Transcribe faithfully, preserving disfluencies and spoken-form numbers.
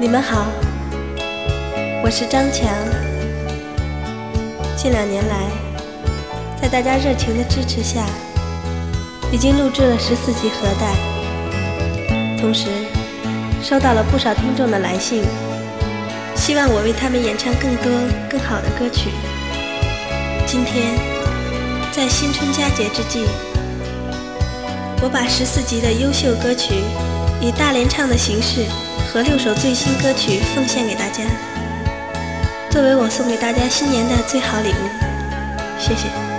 你们好，我是张强。近两年来，在大家热情的支持下，已经录制了十四集核带，同时收到了不少听众的来信，希望我为他们演唱更多更好的歌曲。今天在新春佳节之际，我把十四集的优秀歌曲以大联唱的形式和六首最新歌曲奉献给大家，作为我送给大家新年的最好礼物。谢谢。